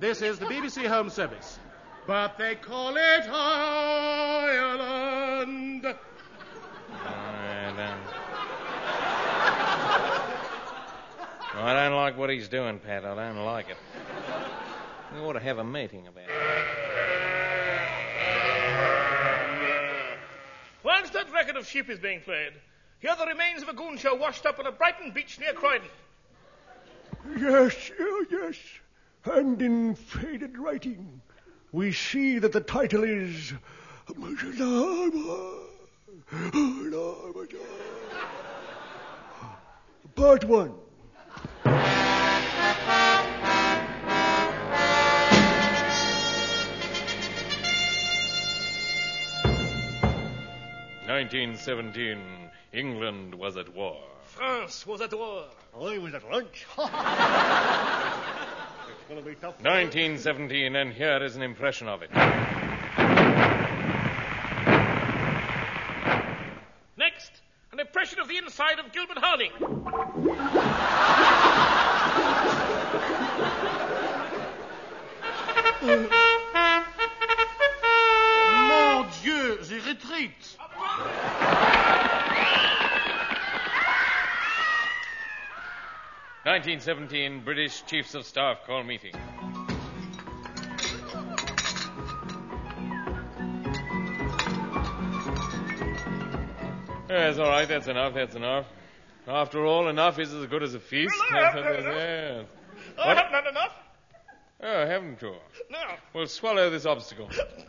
This is the BBC Home Service. But they call it Ireland. I don't like what he's doing, Pat. I don't like it. We ought to have a meeting about it. Whilst that record of sheep is being played, here are the remains of a goon show washed up on a Brighton beach near Croydon. Yes. And in faded writing, we see that the title is... Part 1. "1917, England was at war. France was at war. I was at lunch. It's going to be tough. 1917, and here is an impression of it. Next, an impression of the inside of Gilbert Harding. Mon Dieu, the retreat. "1917, British Chiefs of Staff call meeting. Yes, all right, that's enough. After all, enough is as good as a feast. Well, I haven't had enough. Yes. I haven't had enough. Oh, haven't you? No. Well, swallow this obstacle.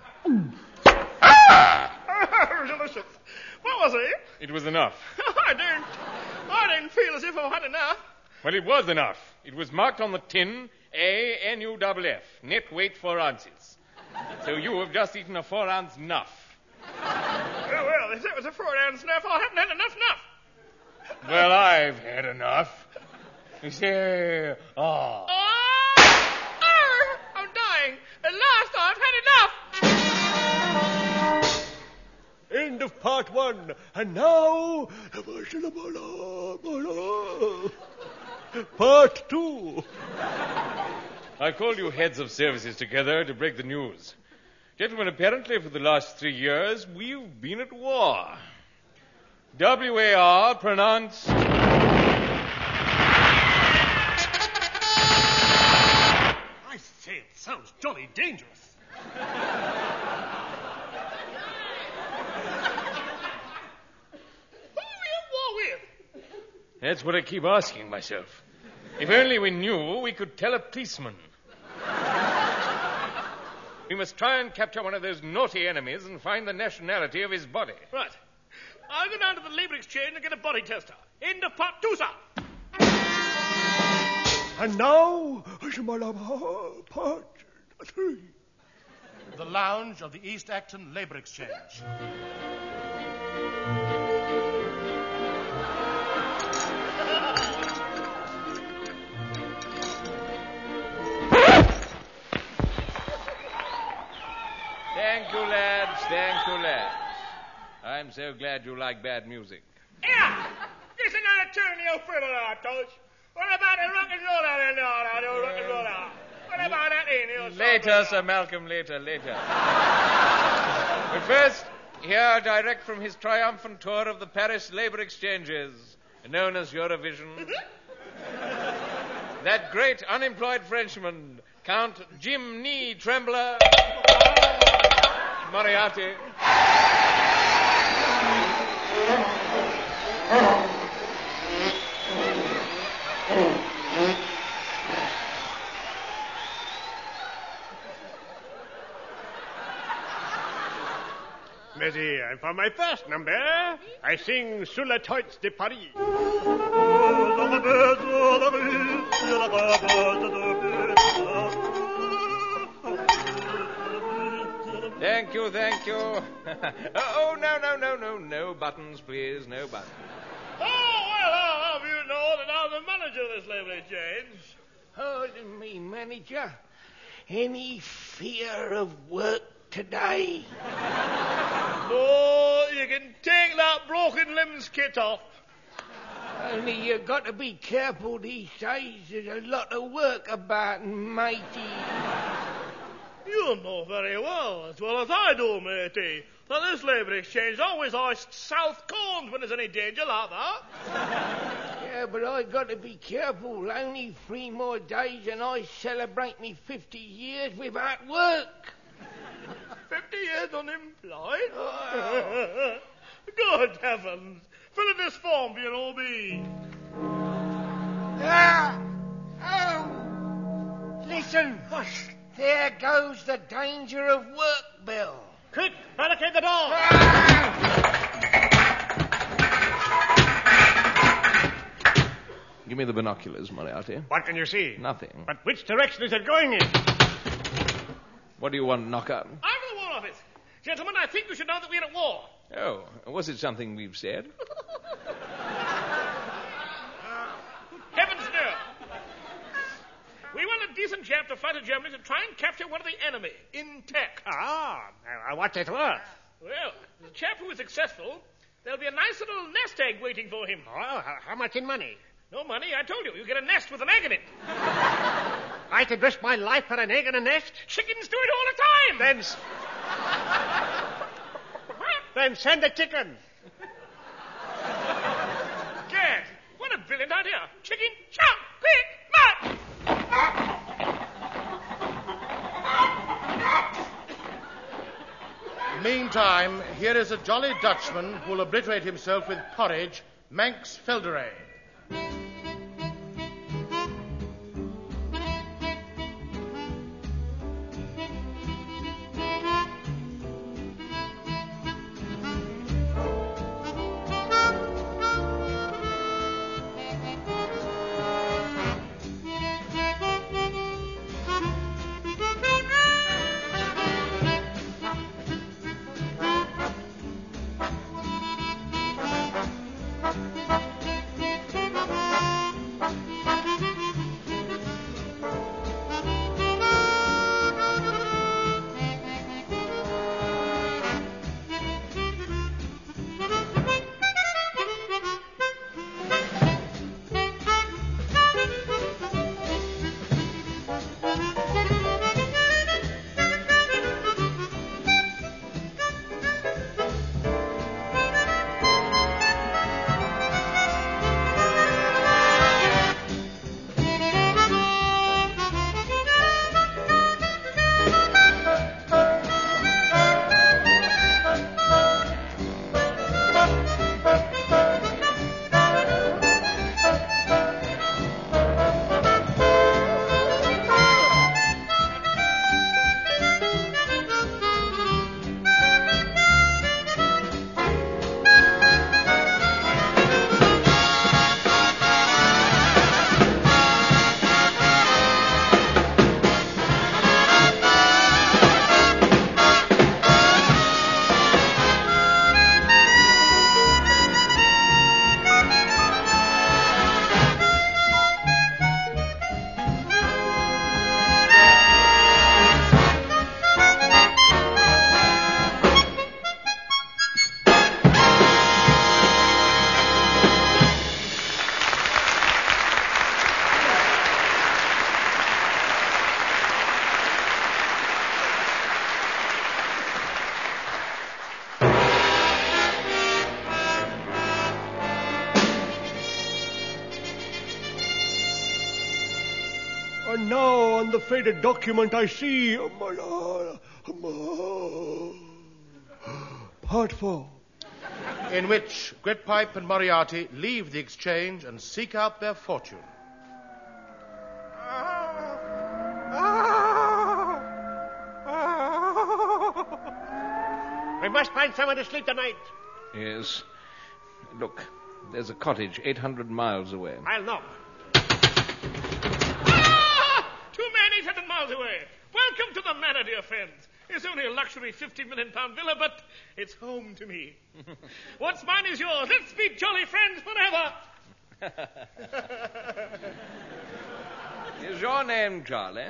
Delicious. What was it? It was enough. I didn't feel as if I had enough. Well, it was enough. It was marked on the tin, ANUFF, net weight 4 ounces. So you have just eaten a 4-ounce nuff. Well, if it was a 4-ounce nuff, I haven't had enough nuff. Well, I've had enough. You see, I'm dying. At last I've had enough. End of part 1. And now... Part 2. I called you heads of services together to break the news. Gentlemen, apparently for the last 3 years, we've been at war. WAR pronounced... I say, it sounds jolly dangerous. Who are we at war with? That's what I keep asking myself. If only we knew, we could tell a policeman. We must try and capture one of those naughty enemies and find the nationality of his body. Right. I'll go down to the Labour Exchange and get a body tester. End of part 2, sir. And now... Part 3. The lounge of the East Acton Labour Exchange. Thank you, lads. I'm so glad you like bad music. Yeah! This is not a tune you fiddle out, Coach. What about the rock and roll out there? No, rock and roll out. What about that in here? Later, Sir Malcolm, later. But first, here, direct from his triumphant tour of the Paris Labour Exchanges, known as Eurovision, that great unemployed Frenchman, Count Jimmy Trembler Moriarty. Merci, and for my first number, I sing Sous la Toits de Paris. Thank you. No buttons, please, no buttons. Oh, well, I'll have you know that I'm the manager of this Labour Exchange. Oh, me manager? Any fear of work today? No, you can take that broken limbs kit off. Only you got to be careful these days. There's a lot of work about, matey. You know very well as I do, matey, that this labour exchange always hoists south corns when there's any danger like that. Yeah, but I got to be careful. Only 3 more days and I celebrate me 50 years without work. 50 years unemployed? Oh. Good heavens. Fill in this form for your OB. Oh! Listen. There goes the danger of work bell. Quick, barricade the door. Give me the binoculars, Moriarty. What can you see? Nothing. But which direction is it going in? What do you want, Knocker? I'm for the War Office. Gentlemen, I think you should know that we're at war. Oh, was it something we've said? Heavens, no. We want a decent chap to fight a Germany to try and capture one of the enemy, intact. What's it worth? Well, the chap who is successful, there'll be a nice little nest egg waiting for him. Oh, how much in money? No money, I told you. You get a nest with an egg in it. I could risk my life for an egg and a nest? Chickens do it all the time. Then send a chicken. Gad, what a brilliant idea. Chicken, chow, quick, march! Meantime, here is a jolly Dutchman who'll obliterate himself with porridge, Manx Felderay. And now on the faded document I see... Part 4. In which Gridpipe and Moriarty leave the exchange and seek out their fortune. We must find somewhere to sleep tonight. Yes. Look, there's a cottage 800 miles away. I'll knock. 2 men 800 miles away. Welcome to the manor, dear friends. It's only a luxury £50 million villa, but it's home to me. What's mine is yours. Let's be jolly friends forever. Is your name Charlie?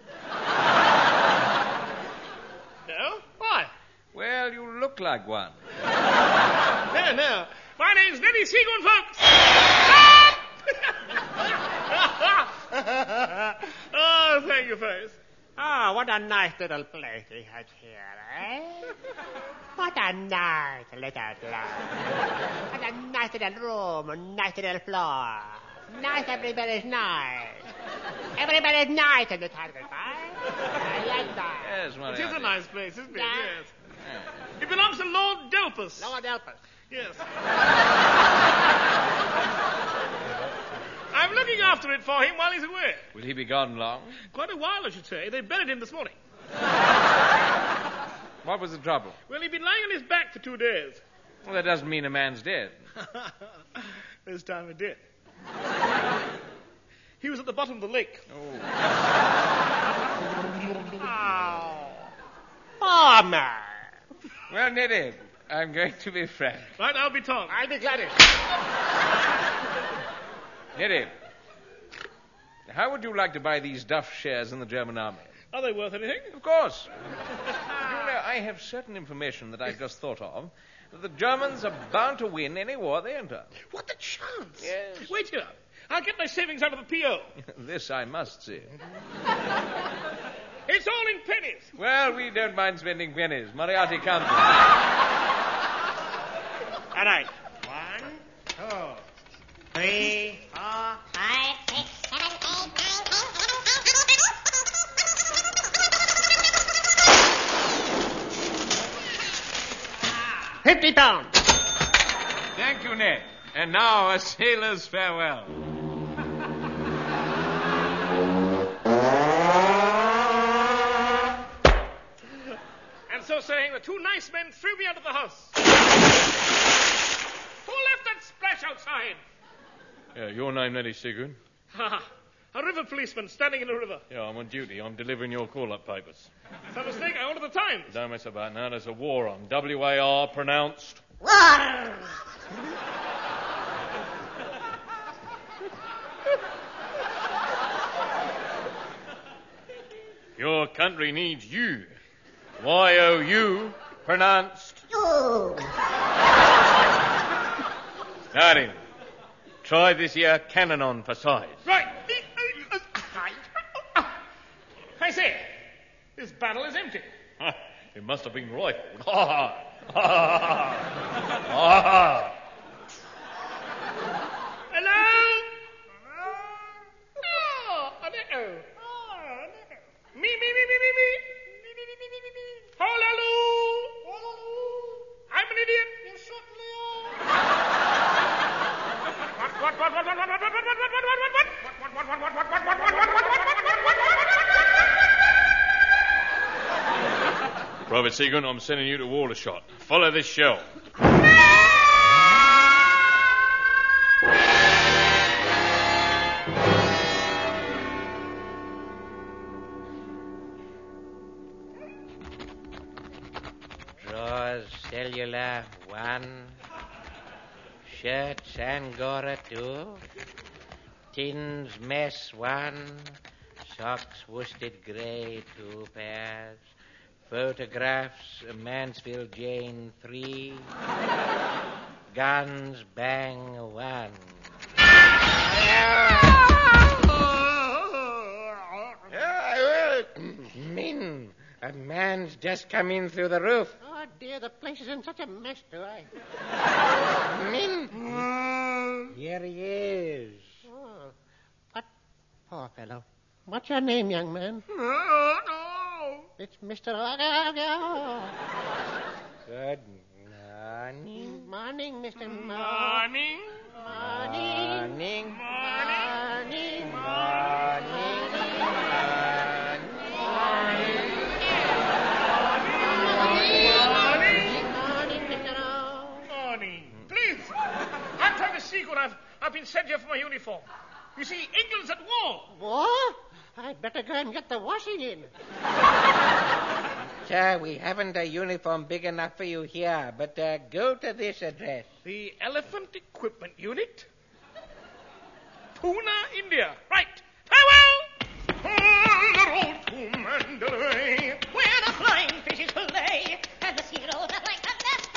No? Why? Well, you look like one. No. My name's Neddy Seagoon, folks. Oh, thank you, folks. Oh, what a nice little place he has here, eh? What a nice little place. What a nice little room, a nice little floor. Nice, everybody's nice. Everybody's nice in the target, eh? I like that. Yes, Moriarty. It is a nice place, isn't it? Yeah. Yes. It belongs to Lord Delphus. Lord help us. Yes. I'm looking after it for him while he's away. Will he be gone long? Quite a while, I should say. They buried him this morning. What was the trouble? Well, he'd been lying on his back for 2 days. Well, that doesn't mean a man's dead. This time it did. He was at the bottom of the lake. Oh, farmer. Well, Neddy, I'm going to be frank. Right, I'll be Tom. I'll be Gladys. Neddy, how would you like to buy these Duff shares in the German army? Are they worth anything? Of course. You know, I have certain information that I've just thought of. That the Germans are bound to win any war they enter. What a chance. Yes. Wait here. I'll get my savings out of the P.O. This I must see. It's all in pennies. Well, we don't mind spending pennies. Moriarty counts. All right. 1, 2, 3, 4, 5, 6, 7, 8, 9, 10, 50 pounds. Thank you, Ned. And now a sailor's farewell. And so saying, the 2 nice men threw me out of the house. Who left that splash outside? Your name, Neddy Sigurd? A river policeman standing in the river. Yeah, I'm on duty. I'm delivering your call-up papers. Some mistake, I ordered the Times. Don't mess about now. There's a war on. W-A-R pronounced. War. Your country needs you. Y-O-U pronounced. You. Now then, try this here cannon on for size. Right. I say, this barrel is empty. It must have been rifled. Ha ha. Ha ha. Ha ha. Hello? Oh, me. Hallelujah. I'm an idiot. You certainly are. Private Seagun, I'm sending you to Aldershot. Follow this shell. Drawers, cellular, 1. Shirts, Angora, 2. Tins, mess, 1. Socks, worsted grey, 2 pairs. Photographs, Mansfield Jane, 3. Guns, bang, 1. Min, a man's just come in through the roof. Oh, dear, the place is in such a mess, do I? Min, here he is. Oh, what? Poor fellow. What's your name, young man? It's Mr. Good morning. Morning, Mr. Morning. Morning. Morning. Morning. Please. I'm Travis Seagood. I've been sent here for my uniform. You see, England's at war. War? I'd better go and get the washing in. Sir, we haven't a uniform big enough for you here, but go to this address. The Elephant Equipment Unit? Pune, India. Right. Farewell! On the road to Mandalay, where the flying fishes play, and the sea rolls up like thunder,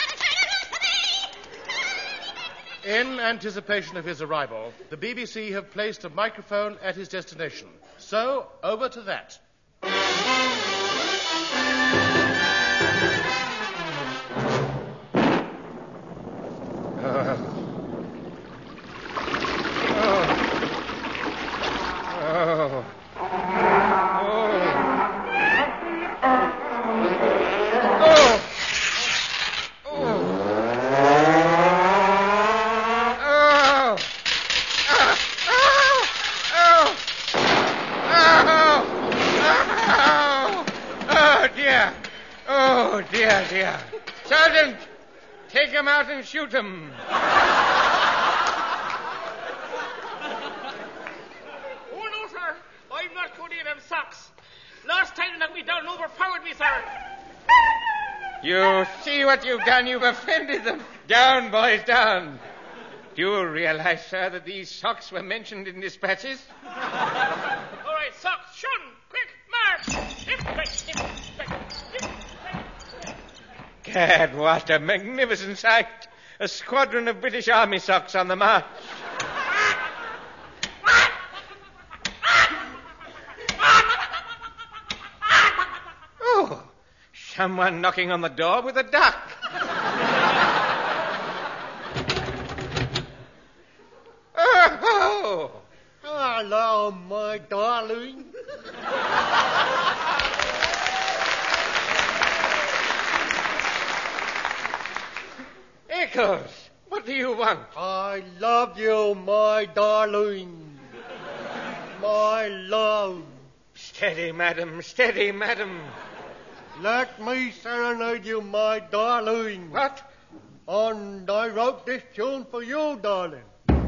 In anticipation of his arrival, the BBC have placed a microphone at his destination. So, over to that. Dear. Sergeant, take him out and shoot him. Oh, no, sir. I'm not going near them socks. Last time they knocked me down and overpowered me, sir. You see what you've done? You've offended them. Down, boys, down. Do you realize, sir, that these socks were mentioned in dispatches? All right, socks, shun. Quick, march. Hip, quick, hip, quick, hip. Gad, what a magnificent sight. A squadron of British Army socks on the march. Oh, someone knocking on the door with a duck. Oh! Hello, my darling. Eccles, what do you want? I love you, my darling. My love. Steady, madam, steady, madam. Let me serenade you, my darling. What? And I wrote this tune for you, darling.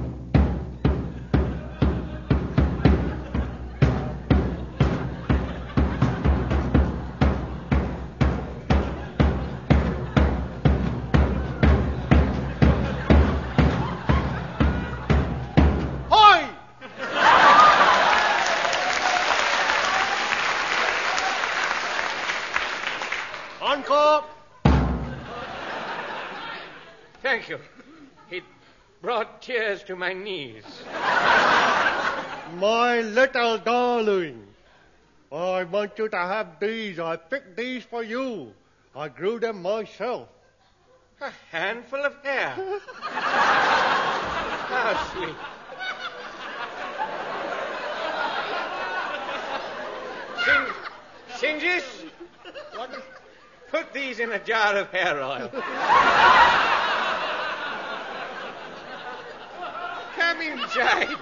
Thank you. It brought tears to my knees. My little darling, I want you to have these. I picked these for you. I grew them myself. A handful of hair. How sweet. Singes? Put these in a jar of hair oil. Come inside.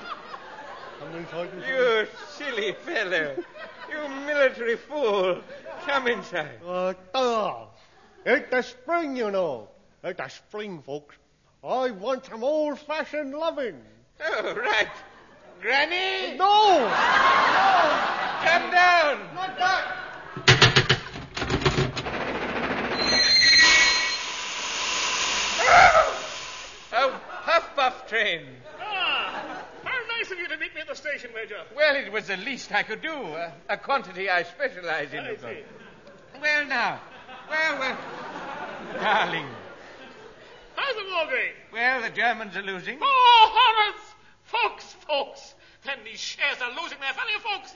You silly fellow. You military fool. Come inside. It's the spring, you know. It's the spring, folks. I want some old-fashioned loving. Oh, right. Granny? No! Come down. Not that. A puff-puff train. How nice of you to meet me at the station, Major. Well, it was the least I could do. A quantity I specialize in. I see. Well, now. Well. Darling. How's the war going? Well, the Germans are losing. Oh, horrors! Folks! And these shares are losing their value, folks.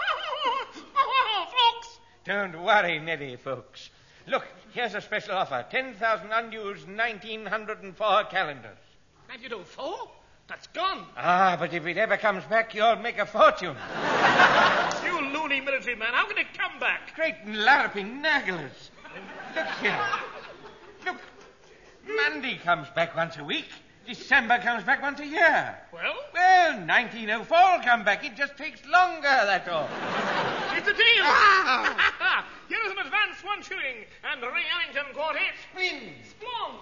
Folks! Don't worry, Neddy, folks. Look, here's a special offer. 10,000 unused 1904 calendars. 1904? That's gone. Ah, but if it ever comes back, you'll make a fortune. You loony military man, how can it come back? Great larping nagglers. Look here. Look. Monday comes back once a week. December comes back once a year. Well, 1904 will come back. It just takes longer, that's all. it's a deal. Ah! Here is an advance 1 shilling and Ray Ellington Quartet. Splong.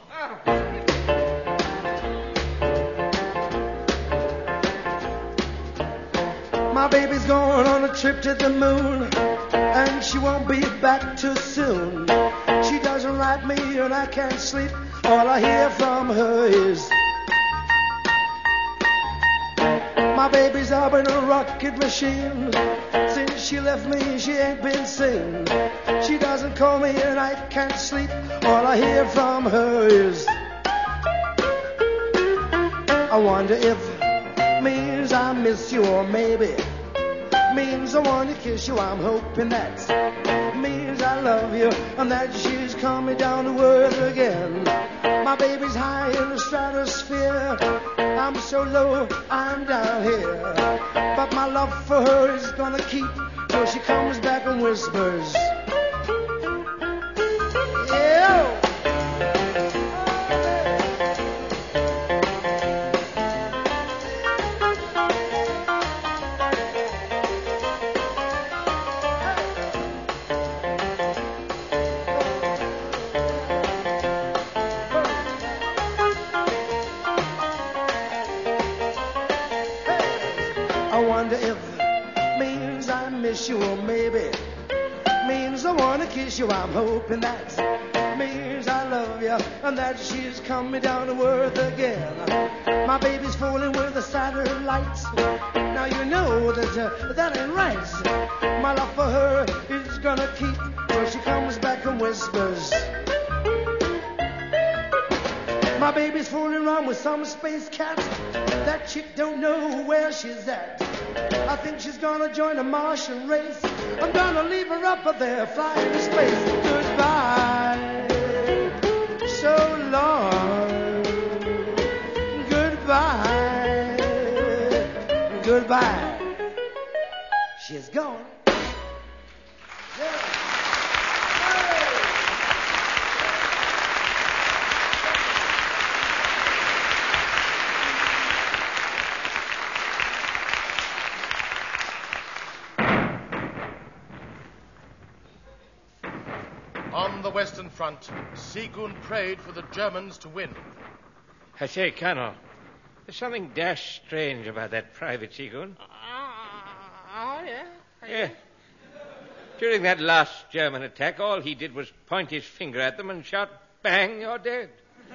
My baby's going on a trip to the moon, and she won't be back too soon. She doesn't like me and I can't sleep. All I hear from her is my baby's up in a rocket machine. Since she left me, she ain't been seen. She doesn't call me and I can't sleep. All I hear from her is I wonder if it means I miss you, or maybe means I want to kiss you. I'm hoping that means I love you and that she's coming down to earth again. My baby's high in the stratosphere. I'm so low, I'm down here. But my love for her is gonna keep till she comes back and whispers, yeah. You, or maybe means I want to kiss you. I'm hoping that means I love you and that she's coming down to earth again. My baby's fooling with the satellites. Now you know that ain't right. My love for her is gonna keep till she comes back and whispers. My baby's fooling around with some space cat. That chick don't know where she's at. I think she's gonna join a Martian race. I'm gonna leave her up there flying in space. Goodbye, so long. Goodbye, goodbye. She's gone. On the Western Front, Seagoon prayed for the Germans to win. I say, Colonel, there's something dash strange about that Private Seagoon. Yeah? Yeah. During that last German attack, all he did was point his finger at them and shout, "Bang, you're dead."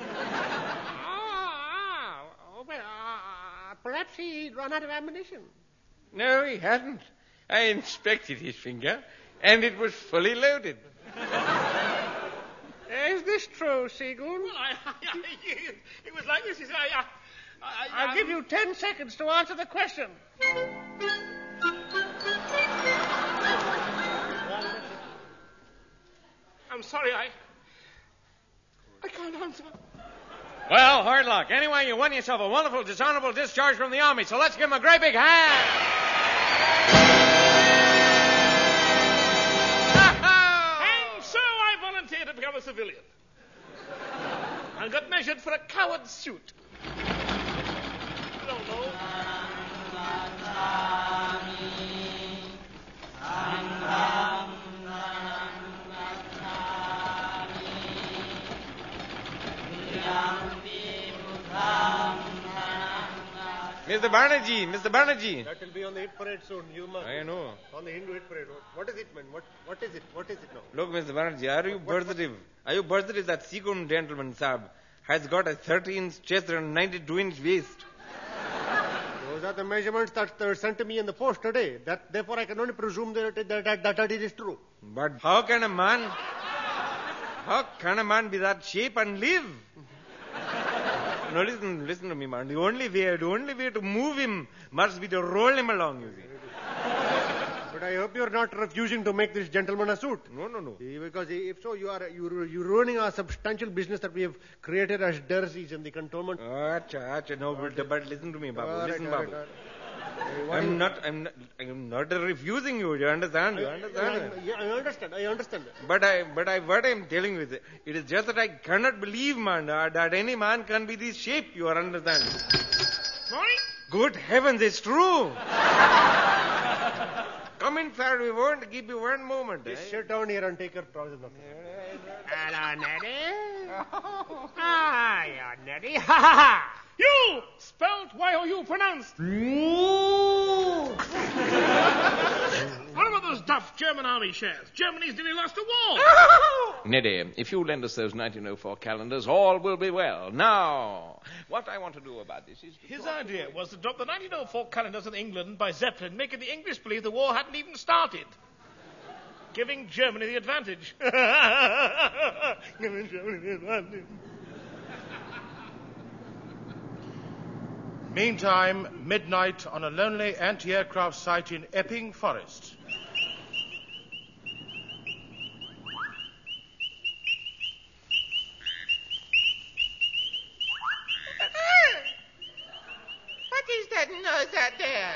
Perhaps he'd run out of ammunition. No, he hadn't. I inspected his finger, and it was fully loaded. Is this true, Seagoon? Well, it was like this. I'll give you 10 seconds to answer the question. I'm sorry, I can't answer. Well, hard luck. Anyway, you won yourself a wonderful, dishonorable discharge from the Army, so let's give him a great big hand. To become a civilian. I got measured for a coward's suit. I don't know. Mr. Banerjee. That will be on the hit parade soon. You must. I know. On the Hindu hit parade. What is it, man? What is it? What is it now? Look, Mr. Banerjee, are you positive? Are you positive that Seagoon gentleman, Saab, has got a 30-inch chest and 92-inch waist? Those are the measurements that were sent to me in the post today. Therefore, I can only presume that it is true. But how can a man be that shape and live? No, listen to me, man. The only way to move him must be to roll him along, you see. But I hope you're not refusing to make this gentleman a suit. No. Because if so, you're ruining our substantial business that we have created as dersies in the cantonment. Acha. No, but listen to me, Babu. Listen, Babu. I'm not refusing you. You understand? I understand. But what I'm telling you is, it is just that I cannot believe, man, that any man can be this shape. You are understanding? Morning. Good heavens, it's true. Come in, sir. We won't keep you one moment. Just sit down here and take your trousers off. Hello, Neddy. You're Neddy. Ha ha! You! Spelled Y-O-U, pronounced. What about those duff German army shares? Germany's nearly lost a war. Neddy, if you lend us those 1904 calendars, all will be well. Now, what I want to do about this is... His idea was to drop the 1904 calendars in England by Zeppelin, making the English believe the war hadn't even started. Giving Germany the advantage. Giving Germany the advantage. Meantime, midnight on a lonely anti-aircraft site in Epping Forest. What is that noise out there?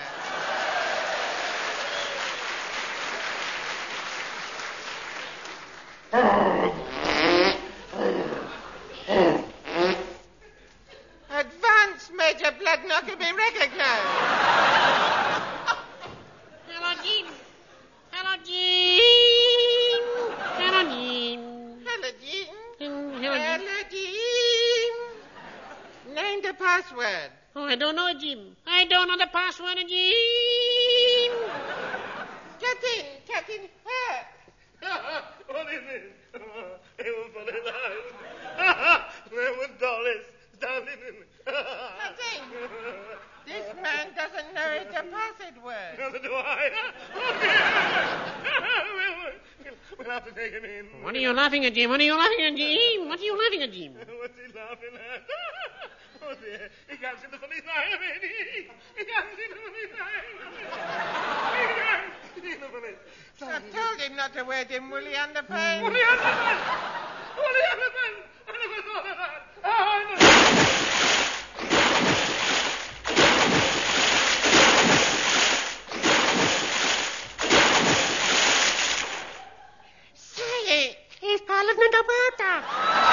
Advance, Major Bloodknock, to be recognized. Hello, Jim. Hello, Jim. Hello, Jim. Hello, Jim. Hello, Jim. Hello, Jim. Name the password. Oh, I don't know, Jim. I don't know the password, Jim. Captain Hurt. What is it? It was funny life. There was Doris standing in. Captain, this man doesn't know it's a password word. Neither do I. We'll have to take him in. What are you laughing at, Jim? What are you laughing at, Jim? What are you laughing at, Jim? What's he laughing at? Oh, dear. He can't see the funny side of it. He can't see the funny side of it. He can't see the funny I told him not to wear dim woolly underpants. Woolly underpants! Woolly underpants! I never thought of that. Oh, I never... Say, He's calling me the water.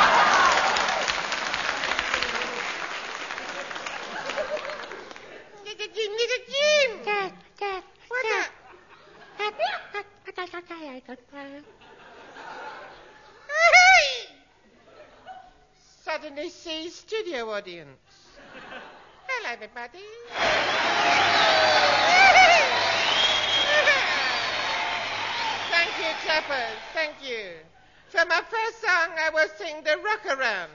Little Jim. Dad. What Suddenly see studio audience. Hello, everybody. Thank you, clappers. Thank you. For my first song, I will sing the rock around.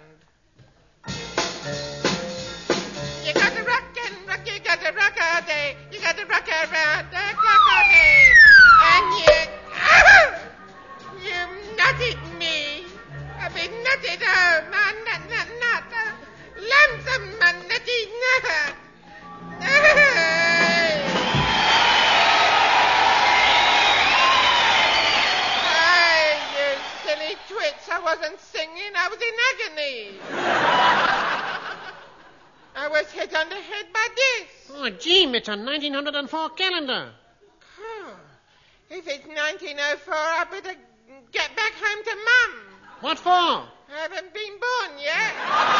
You got to rock and rock, you got to rock all day. You got to rock around the clock all day. And you nutted me. I've been nutted home. Nut. Lonesome man, nutty nut. You silly twits. I wasn't singing. I was in agony. I was hit on the head by this. Oh, Jim, it's a 1904 calendar. Oh, if it's 1904, I better get back home to Mum. What for? I haven't been born yet.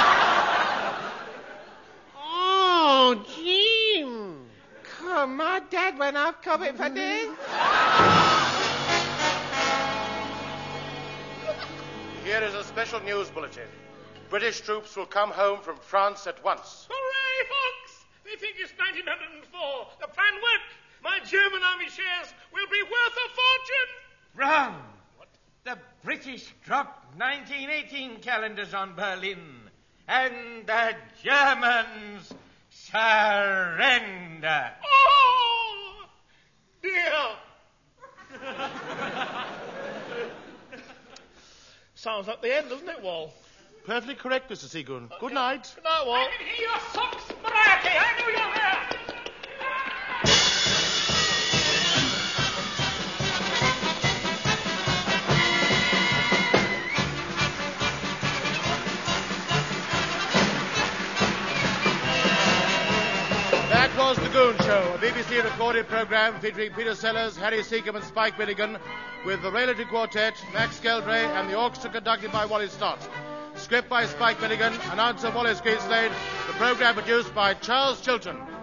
Oh, Jim. Oh, my dad went off COVID for this. Here is a special news bulletin. British troops will come home from France at once. Hooray, folks! They think it's 1904. The plan worked. My German army shares will be worth a fortune. Wrong. What? The British dropped 1918 calendars on Berlin, and the Germans surrender. Oh, dear. Sounds like the end, doesn't it, Wall? Perfectly correct, Mr. Seagoon. Good night. Good night, Wall. I can hear your socks, Mariah. I knew you were there. That was The Goon Show, a BBC recorded programme featuring Peter Sellers, Harry Seacombe and Spike Milligan, with the Railway Quartet, Max Geldray and the orchestra conducted by Wally Stott. Script by Spike Milligan, announcer Wallace Greenslade, the programme produced by Charles Chilton.